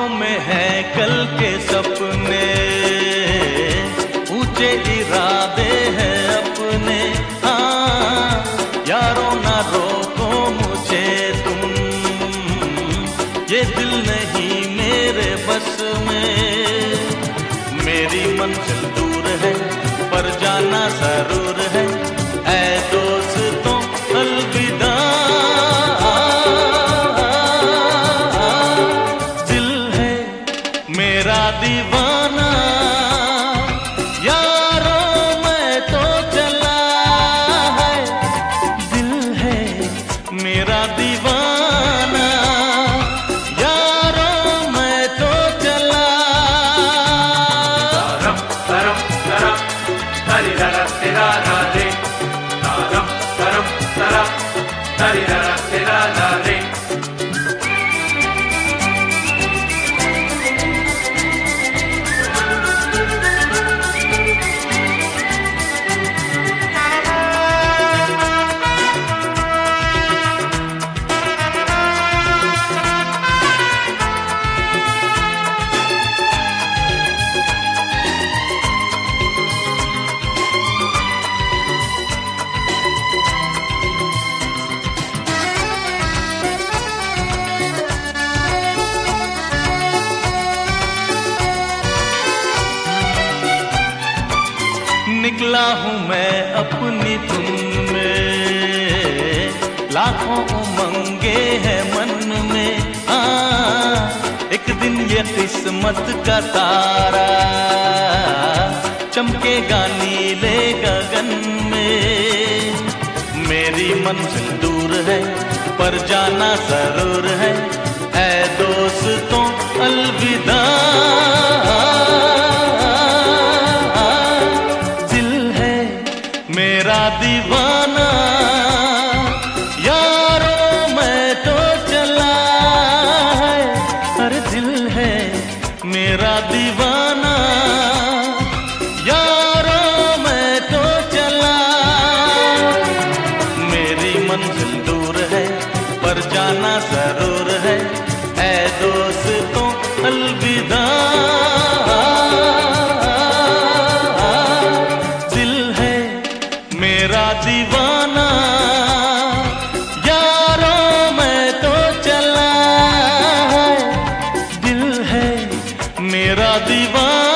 आंखों में है कल के सपने, ऊंचे इरादे हैं अपने। हाँ यारों ना रोको मुझे तुम, ये दिल नहीं मेरे बस में। मेरी मंजिल दूर है पर जाना जरूर है, ऐ दोस्तों अलविदा। दिल है मेरा दीवाना, यारों मैं तो चला है। दिल है मेरा दीवाना, यारों मैं तो चला। तारम तरम तरम तरी ररा तेरा रे, तारम तरम तरम तरी ररा तेरा रे। निकला हूँ मैं अपनी धुन में, लाखों उमंगे हैं मन में। एक दिन ये किस्मत का तारा चमकेगा नीले गगन में। मेरी मंजिल दूर है पर जाना जरूर है, ऐ दोस्तों अलविदा। मेरा दीवाना, यारों मैं तो चला है। हर दिल है मेरा दीवाना, यारों मैं तो चला। मेरी मंजिल दूर है पर जाना जरूर है, ऐ दोस्तों अलविदा। मेरा दीवाना, यारों मैं तो चला है। दिल है मेरा दीवाना।